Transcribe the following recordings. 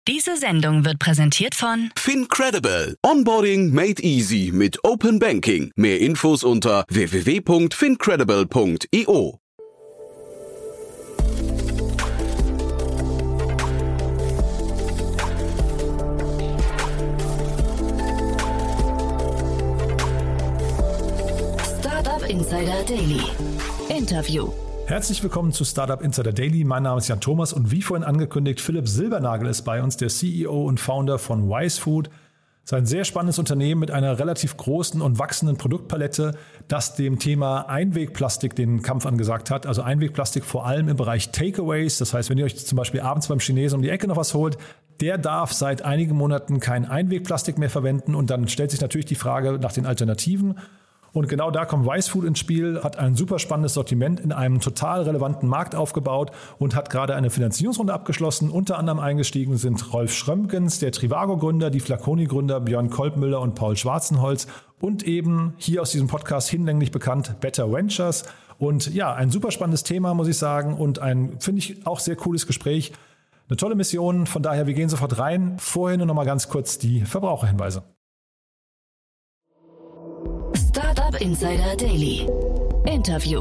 Diese Sendung wird präsentiert von FinCredible. Onboarding made easy mit Open Banking. Mehr Infos unter www.fincredible.io. Startup Insider Daily. Interview. Herzlich willkommen zu Startup Insider Daily. Mein Name ist Jan Thomas und wie vorhin angekündigt, Philipp Silbernagel ist bei uns, der CEO und Founder von Wisefood. Das ist ein sehr spannendes Unternehmen mit einer relativ großen und wachsenden Produktpalette, das dem Thema Einwegplastik den Kampf angesagt hat. Also Einwegplastik vor allem im Bereich Takeaways. Das heißt, wenn ihr euch zum Beispiel abends beim Chinesen um die Ecke noch was holt, der darf seit einigen Monaten kein Einwegplastik mehr verwenden. Und dann stellt sich natürlich die Frage nach den Alternativen. Und genau da kommt Wisefood ins Spiel, hat ein super spannendes Sortiment in einem total relevanten Markt aufgebaut und hat gerade eine Finanzierungsrunde abgeschlossen. Unter anderem eingestiegen sind Rolf Schrömgens, der Trivago-Gründer, die Flaconi-Gründer Björn Kolbmüller und Paul Schwarzenholz und eben hier aus diesem Podcast hinlänglich bekannt Better Ventures. Und ja, ein super spannendes Thema, muss ich sagen, und ein, finde ich, auch sehr cooles Gespräch. Eine tolle Mission, von daher, wir gehen sofort rein. Vorher nur noch mal ganz kurz die Verbraucherhinweise. Startup Insider Daily. Interview.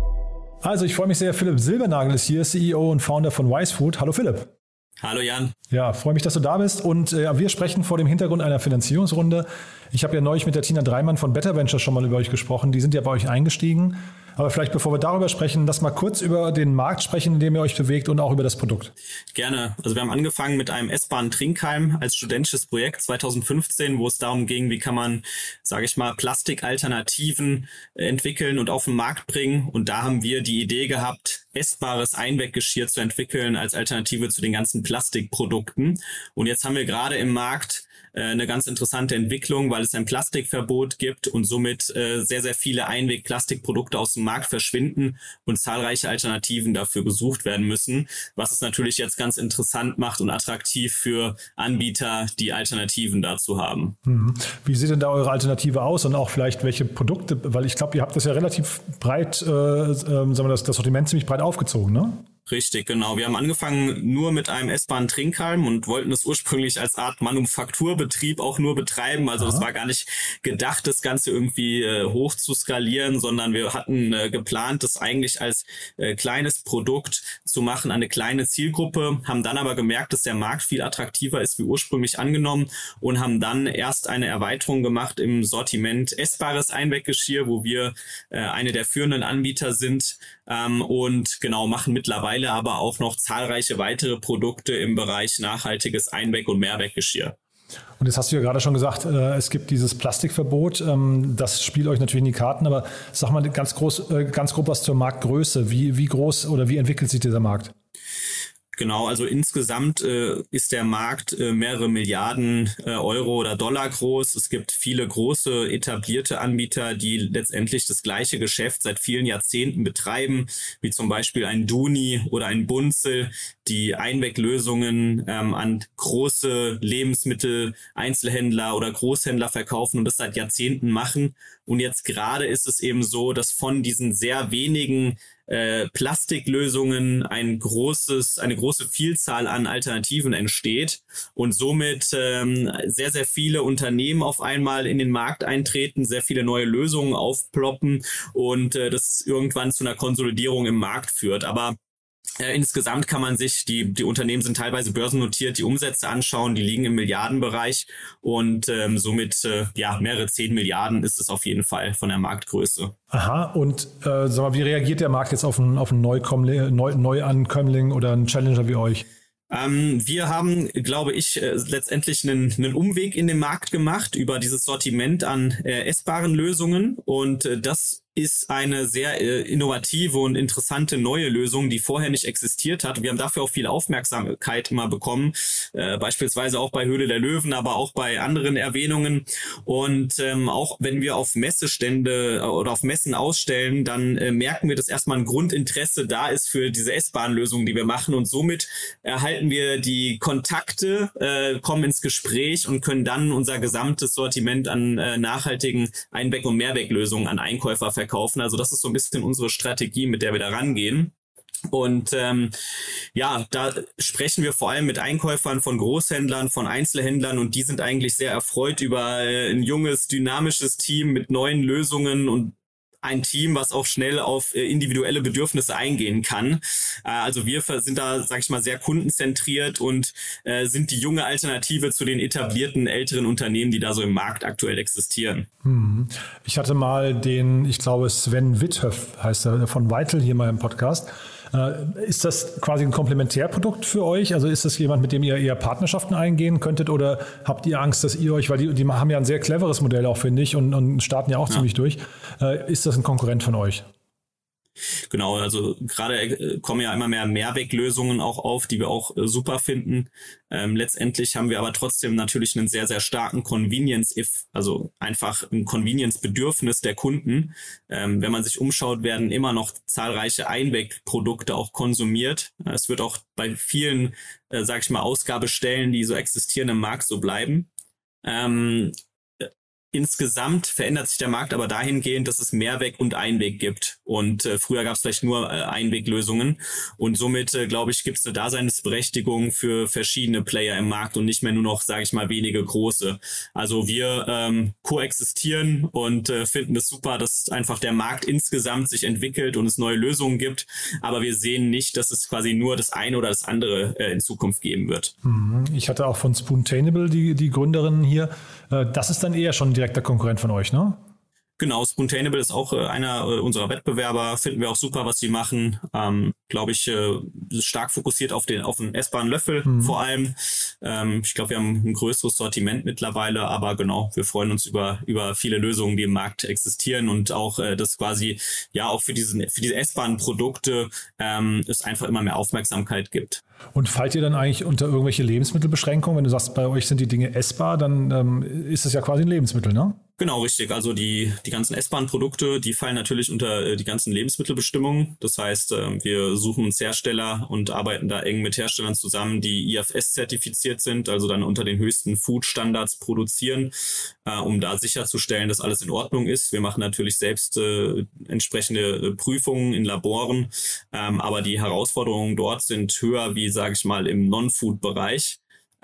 Also ich freue mich sehr, Philipp Silbernagel ist hier, CEO und Founder von Wisefood. Hallo Philipp. Hallo Jan. Ja, freue mich, dass du da bist und wir sprechen vor dem Hintergrund einer Finanzierungsrunde. Ich habe ja neulich mit der Tina Dreimann von Better Ventures schon mal über euch gesprochen. Die sind ja bei euch eingestiegen. Aber vielleicht bevor wir darüber sprechen, lass mal kurz über den Markt sprechen, in dem ihr euch bewegt und auch über das Produkt. Gerne. Also wir haben angefangen mit einem essbaren Trinkhalm als studentisches Projekt 2015, wo es darum ging, wie kann man, sage ich mal, Plastikalternativen entwickeln und auf den Markt bringen. Und da haben wir die Idee gehabt, essbares Einweggeschirr zu entwickeln als Alternative zu den ganzen Plastikprodukten. Und jetzt haben wir gerade im Markt eine ganz interessante Entwicklung, weil es ein Plastikverbot gibt und somit sehr, sehr viele Einwegplastikprodukte aus dem Markt verschwinden und zahlreiche Alternativen dafür gesucht werden müssen, was es natürlich jetzt ganz interessant macht und attraktiv für Anbieter, die Alternativen dazu haben. Wie sieht denn da eure Alternative aus und auch vielleicht welche Produkte, weil ich glaube, ihr habt das ja relativ breit, sagen wir das Sortiment ziemlich breit aufgezogen, ne? Richtig, genau. Wir haben angefangen nur mit einem essbaren Trinkhalm und wollten es ursprünglich als Art Manufakturbetrieb auch nur betreiben. Also es war gar nicht gedacht, das Ganze irgendwie hoch zu skalieren, sondern wir hatten geplant, das eigentlich als kleines Produkt zu machen, eine kleine Zielgruppe, haben dann aber gemerkt, dass der Markt viel attraktiver ist wie ursprünglich angenommen und haben dann erst eine Erweiterung gemacht im Sortiment essbares Einweggeschirr, wo wir eine der führenden Anbieter sind und genau machen mittlerweile aber auch noch zahlreiche weitere Produkte im Bereich nachhaltiges Einweg- und Mehrweggeschirr. Und jetzt hast du ja gerade schon gesagt, es gibt dieses Plastikverbot. Das spielt euch natürlich in die Karten, aber sag mal ganz grob was zur Marktgröße. Wie groß oder wie entwickelt sich dieser Markt? Genau, also insgesamt ist der Markt mehrere Milliarden Euro oder Dollar groß. Es gibt viele große etablierte Anbieter, die letztendlich das gleiche Geschäft seit vielen Jahrzehnten betreiben, wie zum Beispiel ein Duni oder ein Bunzl, die Einweglösungen an große Lebensmittel-Einzelhändler oder Großhändler verkaufen und das seit Jahrzehnten machen. Und jetzt gerade ist es eben so, dass von diesen sehr wenigen Plastiklösungen eine große Vielzahl an Alternativen entsteht und somit sehr, sehr viele Unternehmen auf einmal in den Markt eintreten, sehr viele neue Lösungen aufploppen und das irgendwann zu einer Konsolidierung im Markt führt. Aber insgesamt kann man sich, die Unternehmen sind teilweise börsennotiert, die Umsätze anschauen, die liegen im Milliardenbereich und somit mehrere 10 Milliarden ist es auf jeden Fall von der Marktgröße. Aha, und sag mal, wie reagiert der Markt jetzt auf einen Neuankömmling oder einen Challenger wie euch? Wir haben, glaube ich, letztendlich einen Umweg in den Markt gemacht über dieses Sortiment an essbaren Lösungen und das ist eine sehr innovative und interessante neue Lösung, die vorher nicht existiert hat. Wir haben dafür auch viel Aufmerksamkeit immer bekommen, beispielsweise auch bei Höhle der Löwen, aber auch bei anderen Erwähnungen. Und auch wenn wir auf Messestände oder auf Messen ausstellen, dann merken wir, dass erstmal ein Grundinteresse da ist für diese S-Bahn-Lösung, die wir machen. Und somit erhalten wir die Kontakte, kommen ins Gespräch und können dann unser gesamtes Sortiment an nachhaltigen Einweg- und Mehrweglösungen an Einkäufer verkaufen. Also das ist so ein bisschen unsere Strategie, mit der wir da rangehen. Und da sprechen wir vor allem mit Einkäufern von Großhändlern, von Einzelhändlern und die sind eigentlich sehr erfreut über ein junges, dynamisches Team mit neuen Lösungen und ein Team, was auch schnell auf individuelle Bedürfnisse eingehen kann. Also wir sind da, sag ich mal, sehr kundenzentriert und sind die junge Alternative zu den etablierten älteren Unternehmen, die da so im Markt aktuell existieren. Ich hatte mal ich glaube Sven Withöff heißt er, von Vital hier mal im Podcast. Ist das quasi ein Komplementärprodukt für euch? Also ist das jemand, mit dem ihr eher Partnerschaften eingehen könntet oder habt ihr Angst, dass ihr euch, weil die haben ja ein sehr cleveres Modell auch, finde ich, und starten ja auch ziemlich durch. Ist das ein Konkurrent von euch? Genau, also gerade kommen ja immer mehr Mehrweglösungen auch auf, die wir auch super finden. Letztendlich haben wir aber trotzdem natürlich einen sehr, sehr starken Convenience-If, also einfach ein Convenience-Bedürfnis der Kunden. Wenn man sich umschaut, werden immer noch zahlreiche Einwegprodukte auch konsumiert. Es wird auch bei vielen, sag ich mal, Ausgabestellen, die so existieren im Markt, so bleiben. Insgesamt verändert sich der Markt aber dahingehend, dass es Mehrweg- und Einweg gibt. Und früher gab es vielleicht nur Einweglösungen. Und somit, glaube ich, gibt es eine Daseinsberechtigung für verschiedene Player im Markt und nicht mehr nur noch, sage ich mal, wenige große. Also wir koexistieren und finden es super, dass einfach der Markt insgesamt sich entwickelt und es neue Lösungen gibt. Aber wir sehen nicht, dass es quasi nur das eine oder das andere in Zukunft geben wird. Ich hatte auch von Spoontainable die Gründerin hier. Das ist dann eher schon ein direkter Konkurrent von euch, ne? Genau, Spoontainable ist auch einer unserer Wettbewerber, finden wir auch super, was sie machen. Glaube ich, stark fokussiert auf den essbaren Löffel vor allem. Ich glaube, wir haben ein größeres Sortiment mittlerweile, aber genau, wir freuen uns über viele Lösungen, die im Markt existieren und auch, dass quasi ja auch für diese essbaren Produkte es einfach immer mehr Aufmerksamkeit gibt. Und fallt ihr dann eigentlich unter irgendwelche Lebensmittelbeschränkungen? Wenn du sagst, bei euch sind die Dinge essbar, dann ist es ja quasi ein Lebensmittel, ne? Genau, richtig. Also die ganzen essbaren Produkte, die fallen natürlich unter die ganzen Lebensmittelbestimmungen. Das heißt, wir suchen uns Hersteller und arbeiten da eng mit Herstellern zusammen, die IFS-zertifiziert sind, also dann unter den höchsten Food-Standards produzieren, um da sicherzustellen, dass alles in Ordnung ist. Wir machen natürlich selbst entsprechende Prüfungen in Laboren, aber die Herausforderungen dort sind höher wie, sage ich mal, im Non-Food-Bereich.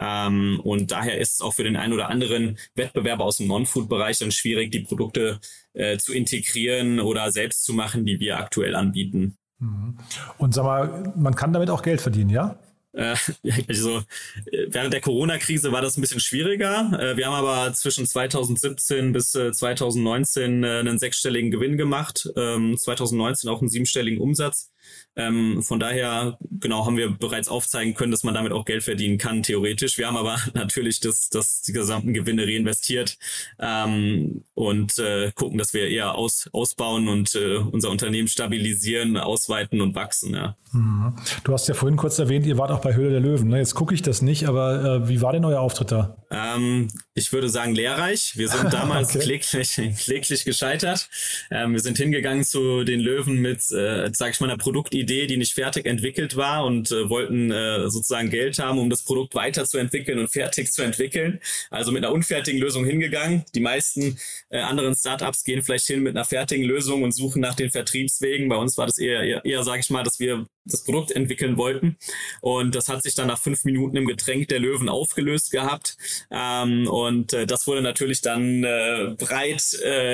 Und daher ist es auch für den einen oder anderen Wettbewerber aus dem Non-Food-Bereich dann schwierig, die Produkte zu integrieren oder selbst zu machen, die wir aktuell anbieten. Und sag mal, man kann damit auch Geld verdienen, ja? Also während der Corona-Krise war das ein bisschen schwieriger. Wir haben aber zwischen 2017 bis 2019 einen 6-stelligen Gewinn gemacht, 2019 auch einen 7-stelligen Umsatz. Von daher, genau, haben wir bereits aufzeigen können, dass man damit auch Geld verdienen kann, theoretisch. Wir haben aber natürlich die gesamten Gewinne reinvestiert und gucken, dass wir eher ausbauen und unser Unternehmen stabilisieren, ausweiten und wachsen. Ja. Du hast ja vorhin kurz erwähnt, ihr wart auch bei Höhle der Löwen. Ne? Jetzt gucke ich das nicht, aber wie war denn euer Auftritt da? Ich würde sagen lehrreich. Wir sind damals kläglich gescheitert. Wir sind hingegangen zu den Löwen mit, sag ich mal, einer Produktidee, die nicht fertig entwickelt war und wollten sozusagen Geld haben, um das Produkt weiterzuentwickeln und fertig zu entwickeln. Also mit einer unfertigen Lösung hingegangen. Die meisten anderen Startups gehen vielleicht hin mit einer fertigen Lösung und suchen nach den Vertriebswegen. Bei uns war das eher sage ich mal, dass wir das Produkt entwickeln wollten. Und das hat sich dann nach 5 Minuten im Getränk der Löwen aufgelöst gehabt. Und das wurde natürlich dann breit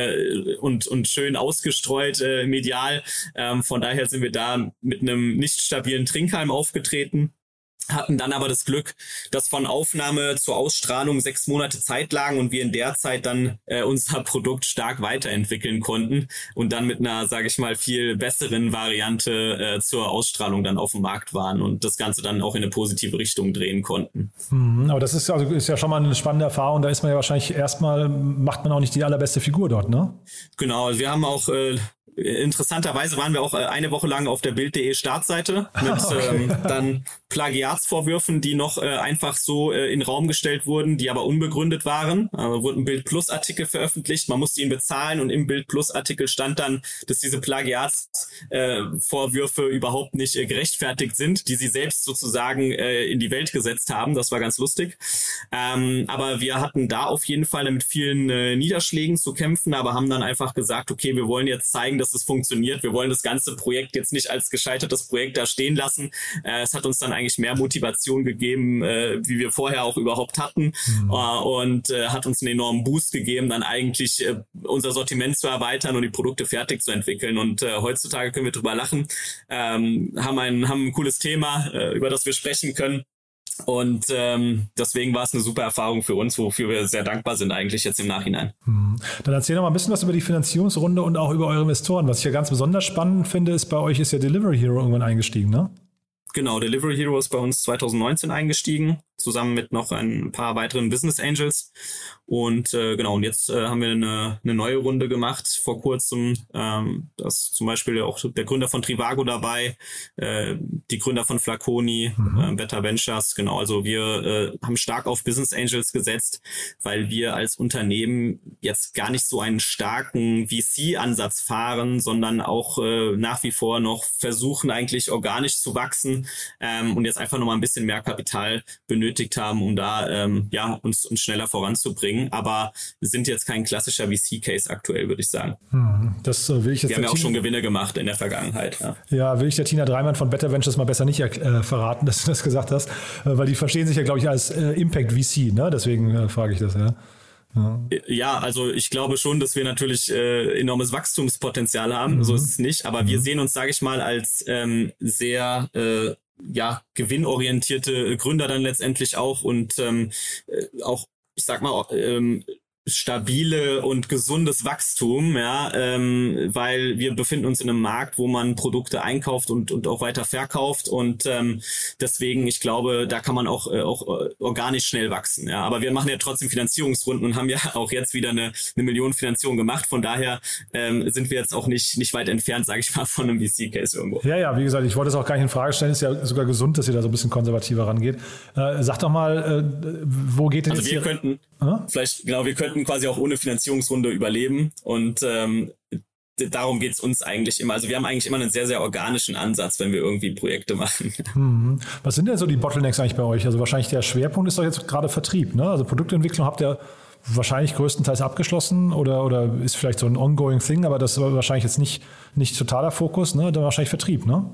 und schön ausgestreut medial. Von daher sind wir da mit einem nicht stabilen Trinkhalm aufgetreten. Hatten dann aber das Glück, dass von Aufnahme zur Ausstrahlung 6 Monate Zeit lagen und wir in der Zeit dann unser Produkt stark weiterentwickeln konnten und dann mit einer, sage ich mal, viel besseren Variante zur Ausstrahlung dann auf dem Markt waren und das Ganze dann auch in eine positive Richtung drehen konnten. Aber das ist ja schon mal eine spannende Erfahrung. Da ist man ja wahrscheinlich macht man auch nicht die allerbeste Figur dort, ne? Genau, wir haben auch interessanterweise waren wir auch eine Woche lang auf der Bild.de Startseite mit dann Plagiatsvorwürfen, die noch einfach so in den Raum gestellt wurden, die aber unbegründet waren. Also wurde ein Bild-Plus-Artikel veröffentlicht, man musste ihn bezahlen und im Bild-Plus-Artikel stand dann, dass diese Plagiatsvorwürfe überhaupt nicht gerechtfertigt sind, die sie selbst sozusagen in die Welt gesetzt haben. Das war ganz lustig. Aber wir hatten da auf jeden Fall mit vielen Niederschlägen zu kämpfen, aber haben dann einfach gesagt, okay, wir wollen jetzt zeigen, dass es funktioniert. Wir wollen das ganze Projekt jetzt nicht als gescheitertes Projekt da stehen lassen. Es hat uns dann eigentlich mehr Motivation gegeben, wie wir vorher auch überhaupt hatten, und hat uns einen enormen Boost gegeben, dann eigentlich unser Sortiment zu erweitern und die Produkte fertig zu entwickeln. Und heutzutage können wir drüber lachen, haben ein cooles Thema, über das wir sprechen können. Und deswegen war es eine super Erfahrung für uns, wofür wir sehr dankbar sind eigentlich jetzt im Nachhinein. Dann erzähl noch mal ein bisschen was über die Finanzierungsrunde und auch über eure Investoren. Was ich ja ganz besonders spannend finde, ist, bei euch ist ja Delivery Hero irgendwann eingestiegen, ne? Genau, Delivery Hero ist bei uns 2019 eingestiegen, zusammen mit noch ein paar weiteren Business Angels. Und und jetzt haben wir eine neue Runde gemacht vor kurzem. Da ist zum Beispiel auch der Gründer von Trivago dabei, die Gründer von Flaconi, Better Ventures. Genau, also wir haben stark auf Business Angels gesetzt, weil wir als Unternehmen jetzt gar nicht so einen starken VC-Ansatz fahren, sondern auch nach wie vor noch versuchen, eigentlich organisch zu wachsen, und jetzt einfach nochmal ein bisschen mehr Kapital benötigt haben, um da uns schneller voranzubringen. Aber wir sind jetzt kein klassischer VC-Case aktuell, würde ich sagen. Das will ich jetzt. Wir haben ja auch schon Gewinne gemacht in der Vergangenheit. Ja, will ich der Tina Dreimann von Better Ventures mal besser nicht verraten, dass du das gesagt hast, weil die verstehen sich ja, glaube ich, als Impact VC, ne? Deswegen frage ich das, ja. Ja, also ich glaube schon, dass wir natürlich enormes Wachstumspotenzial haben. So ist es nicht. Aber wir sehen uns, sage ich mal, als sehr gewinnorientierte Gründer dann letztendlich auch und auch, ich sag mal, stabile und gesundes Wachstum, weil wir befinden uns in einem Markt, wo man Produkte einkauft und auch weiter verkauft, und deswegen, ich glaube, da kann man auch organisch schnell wachsen, aber wir machen ja trotzdem Finanzierungsrunden und haben ja auch jetzt wieder eine Millionenfinanzierung gemacht, von daher sind wir jetzt auch nicht weit entfernt, sage ich mal, von einem VC-Case irgendwo. Ja, wie gesagt, ich wollte es auch gar nicht in Frage stellen, ist ja sogar gesund, dass ihr da so ein bisschen konservativer rangeht. Sag doch mal, wo geht denn also jetzt wir könnten wir könnten quasi auch ohne Finanzierungsrunde überleben, und darum geht's uns eigentlich immer. Also wir haben eigentlich immer einen sehr, sehr organischen Ansatz, wenn wir irgendwie Projekte machen. Was sind denn so die Bottlenecks eigentlich bei euch? Also wahrscheinlich der Schwerpunkt ist doch jetzt gerade Vertrieb, ne? Also Produktentwicklung habt ihr wahrscheinlich größtenteils abgeschlossen oder ist vielleicht so ein ongoing thing, aber das ist wahrscheinlich jetzt nicht totaler Fokus, ne? Dann wahrscheinlich Vertrieb, ne?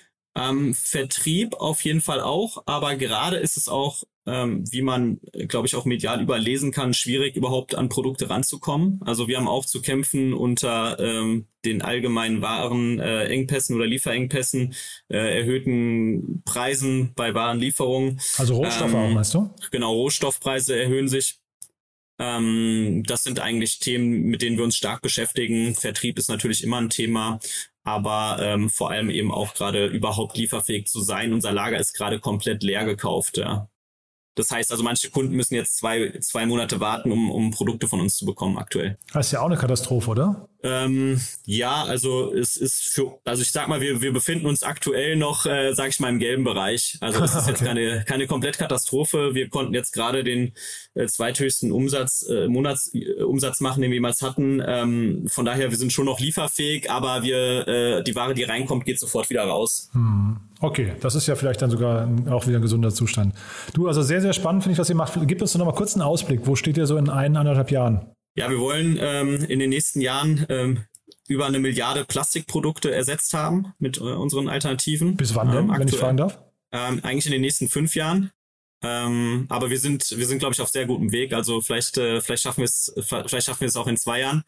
Vertrieb auf jeden Fall auch, aber gerade ist es auch, wie man, glaube ich, auch medial überlesen kann, schwierig überhaupt an Produkte ranzukommen. Also wir haben auch zu kämpfen unter den allgemeinen Warenengpässen oder Lieferengpässen, erhöhten Preisen bei Warenlieferungen. Also Rohstoffe auch, meinst du? Genau, Rohstoffpreise erhöhen sich. Das sind eigentlich Themen, mit denen wir uns stark beschäftigen. Vertrieb ist natürlich immer ein Thema, aber vor allem eben auch gerade überhaupt lieferfähig zu sein. Unser Lager ist gerade komplett leer gekauft, ja. Das heißt also, manche Kunden müssen jetzt zwei Monate warten, um Produkte von uns zu bekommen aktuell. Das ist ja auch eine Katastrophe, oder? Ja, also es ist ich sag mal, wir befinden uns aktuell noch, sag ich mal, im gelben Bereich. Also es ist jetzt keine Komplettkatastrophe. Wir konnten jetzt gerade den zweithöchsten Monatsumsatz machen, den wir jemals hatten. Von daher, wir sind schon noch lieferfähig, aber die Ware, die reinkommt, geht sofort wieder raus. Okay, das ist ja vielleicht dann sogar auch wieder ein gesunder Zustand. Du, also sehr, sehr spannend finde ich, was ihr macht. Gib uns doch noch mal kurz einen Ausblick. Wo steht ihr so in 1,5 Jahren? Ja, wir wollen in den nächsten Jahren über 1 Milliarde Plastikprodukte ersetzt haben mit unseren Alternativen. Bis wann denn, wenn ich fragen darf? Eigentlich in den nächsten 5 Jahren. Aber wir sind, glaube ich, auf sehr gutem Weg. Also vielleicht schaffen wir es auch in 2 Jahren.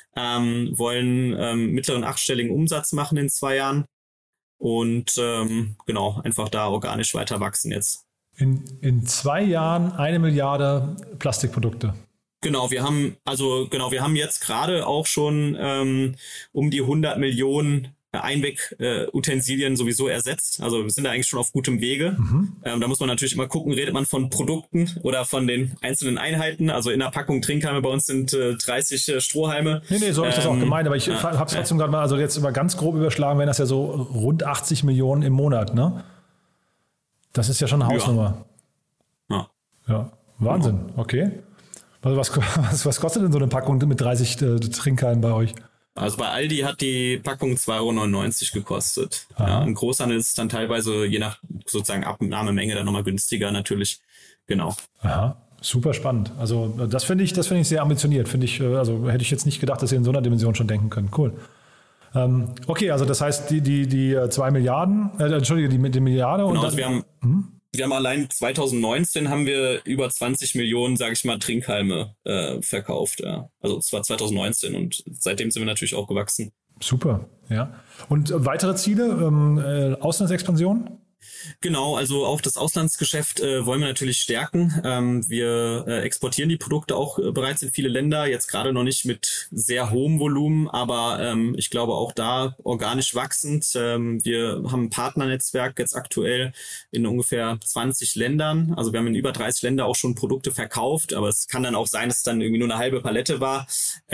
Wollen mittleren 8-stelligen Umsatz machen in 2 Jahren. Und einfach da organisch weiter wachsen jetzt. In 2 Jahren 1 Milliarde Plastikprodukte. Genau, wir haben jetzt gerade auch schon um die 100 Millionen Einwegutensilien sowieso ersetzt. Also wir sind da eigentlich schon auf gutem Wege. Da muss man natürlich immer gucken, redet man von Produkten oder von den einzelnen Einheiten. Also in der Packung Trinkhalme bei uns sind 30 Strohhalme. Nee, so habe ich das auch gemeint. Aber ich habe es trotzdem gerade mal, also jetzt ganz grob überschlagen, wären das ja so rund 80 Millionen im Monat, ne? Das ist ja schon eine Hausnummer. Ja, Wahnsinn, okay. Also was kostet denn so eine Packung mit 30 Trinkhalmen bei euch? Also bei Aldi hat die Packung 2,99 € gekostet. Ja, im Großhandel ist es dann teilweise je nach sozusagen Abnahmemenge dann nochmal günstiger natürlich. Genau. Aha, super spannend. Also das finde ich sehr ambitioniert. Also hätte ich jetzt nicht gedacht, dass ihr in so einer Dimension schon denken könnt. Cool. Okay, also das heißt die 2 Milliarden, die Milliarde. Genau, und also wir haben allein 2019 haben wir über 20 Millionen, sage ich mal, Trinkhalme verkauft. Ja. Also es war 2019 und seitdem sind wir natürlich auch gewachsen. Super, ja. Und weitere Ziele, Auslandsexpansion? Genau, also auch das Auslandsgeschäft wollen wir natürlich stärken. Wir exportieren die Produkte auch bereits in viele Länder, jetzt gerade noch nicht mit sehr hohem Volumen, aber ich glaube auch da organisch wachsend. Wir haben ein Partnernetzwerk jetzt aktuell in ungefähr 20 Ländern. Also wir haben in über 30 Ländern auch schon Produkte verkauft, aber es kann dann auch sein, dass es dann irgendwie nur eine halbe Palette war.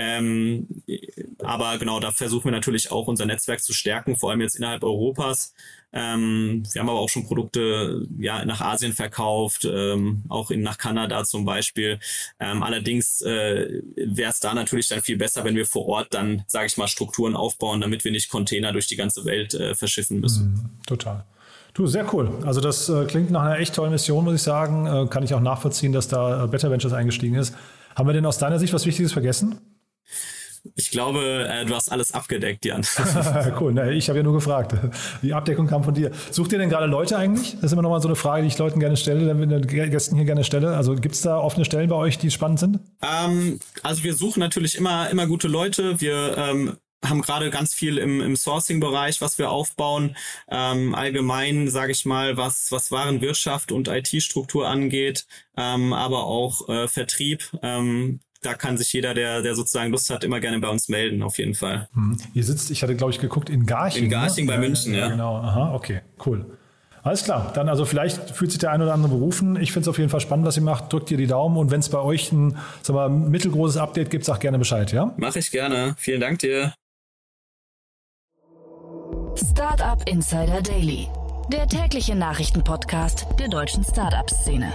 Aber genau, da versuchen wir natürlich auch unser Netzwerk zu stärken, vor allem jetzt innerhalb Europas. Wir haben aber auch schon Produkte nach Asien verkauft, auch nach Kanada zum Beispiel. Allerdings wäre es da natürlich dann viel besser, wenn wir vor Ort dann, sage ich mal, Strukturen aufbauen, damit wir nicht Container durch die ganze Welt verschiffen müssen. Total. Du, sehr cool. Also das klingt nach einer echt tollen Mission, muss ich sagen. Kann ich auch nachvollziehen, dass da Better Ventures eingestiegen ist. Haben wir denn aus deiner Sicht was Wichtiges vergessen? Ich glaube, du hast alles abgedeckt, Jan. Cool, ich habe ja nur gefragt. Die Abdeckung kam von dir. Sucht ihr denn gerade Leute eigentlich? Das ist immer noch mal so eine Frage, die ich Leuten gerne stelle, den Gästen hier gerne stelle. Also gibt es da offene Stellen bei euch, die spannend sind? Also wir suchen natürlich immer gute Leute. Wir haben gerade ganz viel im Sourcing-Bereich, was wir aufbauen. Allgemein, sage ich mal, was Warenwirtschaft und IT-Struktur angeht, aber auch Vertrieb. Da kann sich jeder, der sozusagen Lust hat, immer gerne bei uns melden, auf jeden Fall. Ihr sitzt, ich hatte glaube ich geguckt, in Garching. In Garching, ne? Bei München, ja. Genau, aha, okay, cool. Alles klar, dann also vielleicht fühlt sich der ein oder andere berufen. Ich finde es auf jeden Fall spannend, was ihr macht. Drückt ihr die Daumen und wenn es bei euch ein mittelgroßes Update gibt, sag gerne Bescheid, ja? Mache ich gerne. Vielen Dank dir. Startup Insider Daily, der tägliche Nachrichtenpodcast der deutschen Startup-Szene.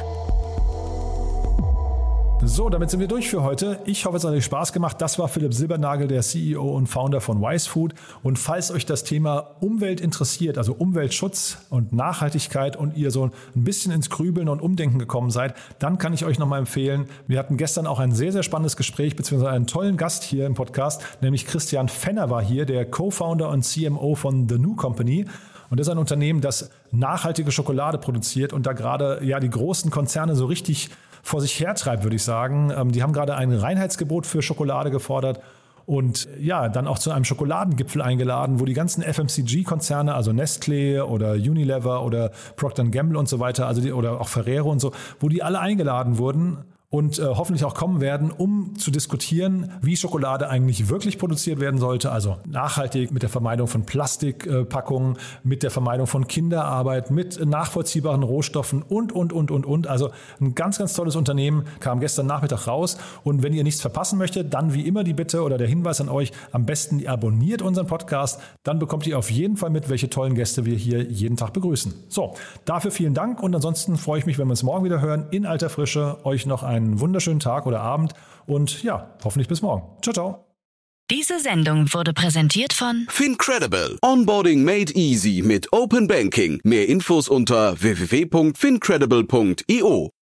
So, damit sind wir durch für heute. Ich hoffe, es hat euch Spaß gemacht. Das war Philipp Silbernagel, der CEO und Founder von Wisefood. Und falls euch das Thema Umwelt interessiert, also Umweltschutz und Nachhaltigkeit und ihr so ein bisschen ins Grübeln und Umdenken gekommen seid, dann kann ich euch nochmal empfehlen. Wir hatten gestern auch ein sehr, sehr spannendes Gespräch, beziehungsweise einen tollen Gast hier im Podcast, nämlich Christian Fenner war hier, der Co-Founder und CMO von The New Company. Und das ist ein Unternehmen, das nachhaltige Schokolade produziert und da gerade die großen Konzerne so richtig vor sich hertreibt, würde ich sagen. Die haben gerade ein Reinheitsgebot für Schokolade gefordert und dann auch zu einem Schokoladengipfel eingeladen, wo die ganzen FMCG-Konzerne, also Nestlé oder Unilever oder Procter & Gamble und so weiter, oder auch Ferrero und so, wo die alle eingeladen wurden und hoffentlich auch kommen werden, um zu diskutieren, wie Schokolade eigentlich wirklich produziert werden sollte. Also nachhaltig mit der Vermeidung von Plastikpackungen, mit der Vermeidung von Kinderarbeit, mit nachvollziehbaren Rohstoffen und. Also ein ganz, ganz tolles Unternehmen, kam gestern Nachmittag raus. Und wenn ihr nichts verpassen möchtet, dann wie immer die Bitte oder der Hinweis an euch, am besten ihr abonniert unseren Podcast. Dann bekommt ihr auf jeden Fall mit, welche tollen Gäste wir hier jeden Tag begrüßen. So, dafür vielen Dank und ansonsten freue ich mich, wenn wir uns morgen wieder hören, in alter Frische. Euch noch einen wunderschönen Tag oder Abend und hoffentlich bis morgen. Ciao, ciao. Diese Sendung wurde präsentiert von Fincredible. Onboarding made easy mit Open Banking. Mehr Infos unter www.fincredible.io.